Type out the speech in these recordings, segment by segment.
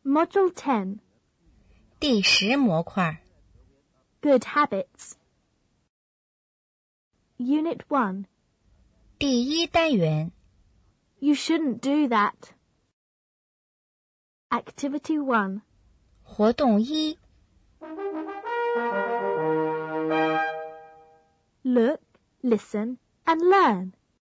Module 10. 第10模块 Good habits. Unit 1. 第1单元 You shouldn't do that. Activity 1. 活动1 Look, listen, and learn.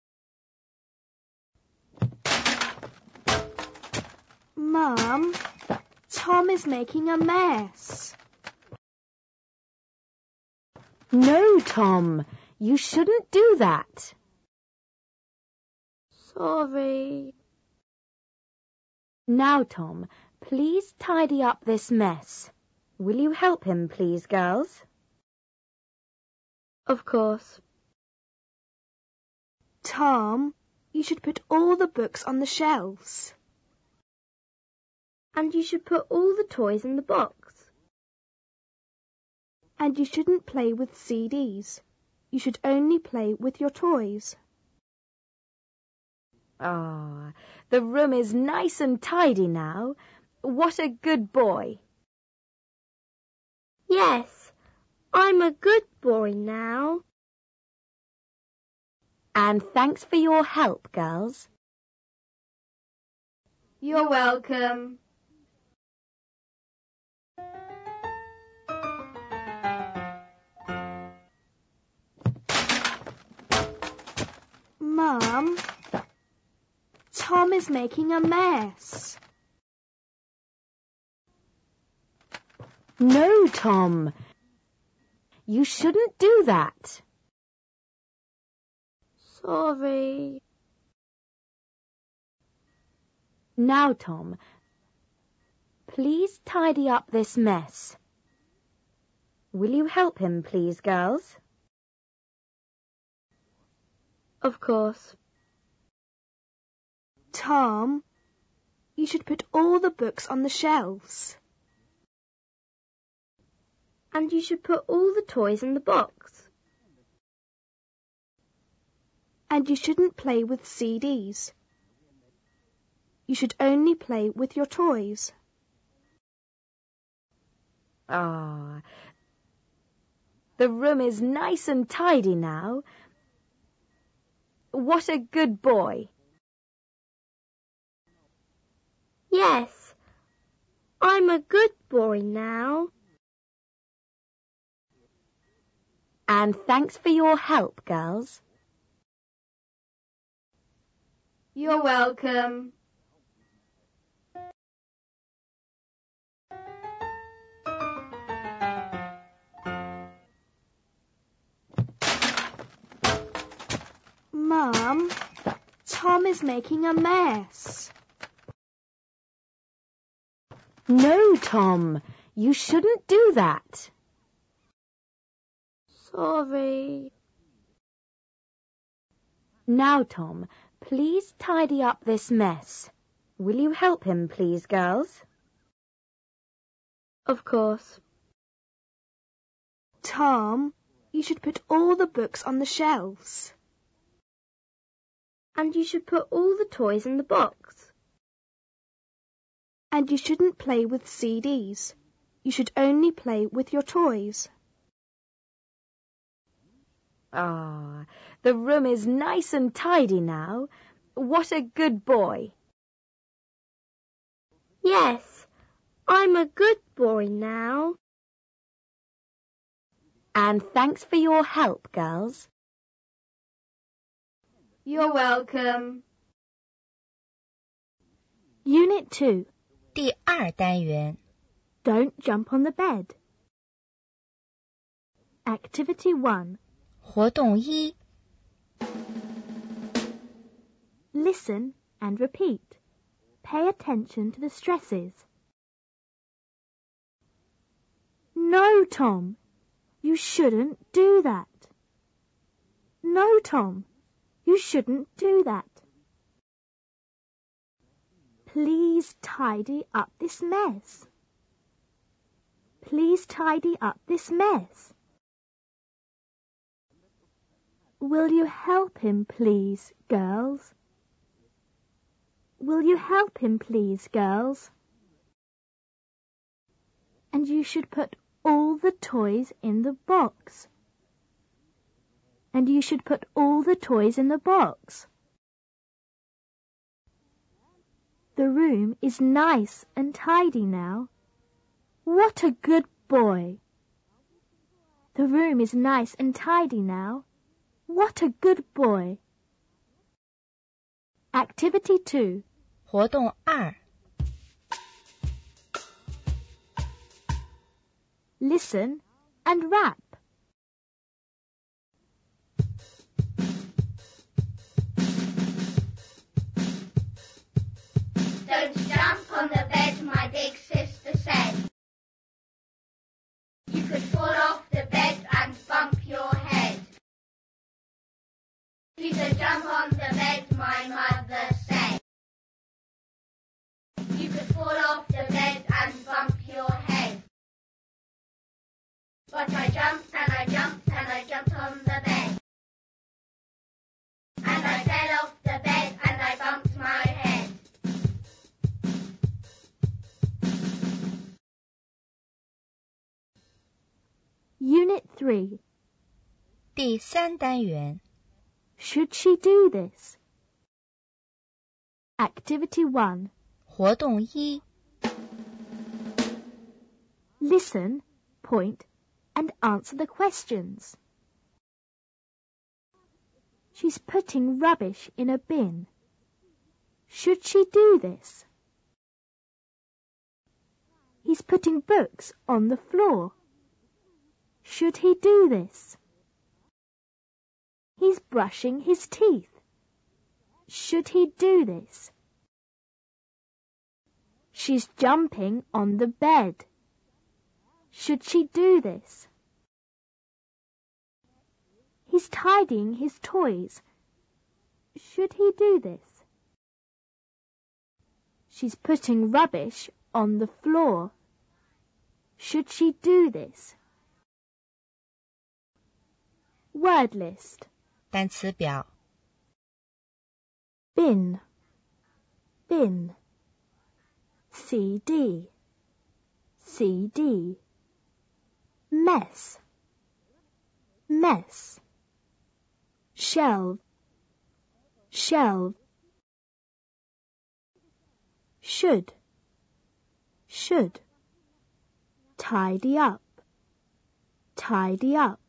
Mum, Tom is making a mess. No, Tom, you shouldn't do that. Sorry. Now, Tom, please tidy up this mess. Will you help him, please, girls? Of course. Tom, you should put all the books on the shelves. And you should put all the toys in the box. And you shouldn't play with CDs. You should only play with your toys. Ah, the room is nice and tidy now. What a good boy. Yes, I'm a good boy now. And thanks for your help, girls. You're welcome. Mum, Tom is making a mess. No, Tom, you shouldn't do that. Sorry. Now, Tom, please tidy up this mess. Will you help him, please, girls? Of course. Tom, you should put all the books on the shelves. And you should put all the toys in the box. And you shouldn't play with CDs. You should only play with your toys. Ah, the room is nice and tidy now. What a good boy. Yes, I'm a good boy now. And thanks for your help, girls. You're welcome. Mum, Tom is making a mess. No, Tom, you shouldn't do that. Sorry. Now, Tom, please tidy up this mess. Will you help him, please, girls? Of course. Tom, you should put all the books on the shelves. And you should put all the toys in the box. And you shouldn't play with CDs. You should only play with your toys. Ah, the room is nice and tidy now. What a good boy. Yes, I'm a good boy now. And thanks for your help, girls. You're welcome. Unit 2. 第2单元 Don't jump on the bed. Activity 1. 活动1 Listen and repeat. Pay attention to the stresses. No, Tom, you shouldn't do that. No, Tom, you shouldn't do that. Please tidy up this mess. Please tidy up this mess. Will you help him, please, girls? Will you help him, please, girls? And you should put all the toys in the box. And you should put all the toys in the box. The room is nice and tidy now. What a good boy! The room is nice and tidy now. What a good boy! Activity 2. 活动2 Listen and rap. Don't jump on the bed, my big sister said. You could fall off the bed and bump your head. Please don't jump on the bed, my mother said. You could fall off the bed and bump your head. But I jumped and I jumped and I jumped on the bed. And I fell off the bed and I bumped my head. Unit 3. 第3单元 Should she do this? Activity 1. 活动1 Listen, point, and answer the questions. She's putting rubbish in a bin. Should she do this? He's putting books on the floor. Should he do this? He's brushing his teeth. Should he do this? She's jumping on the bed. Should she do this? He's tidying his toys. Should he do this? She's putting rubbish on the floor. Should she do this? Word list. 单词表 Bin, bin. CD, CD. Mess, mess. Shelve, shelve. Should, should. Tidy up, tidy up.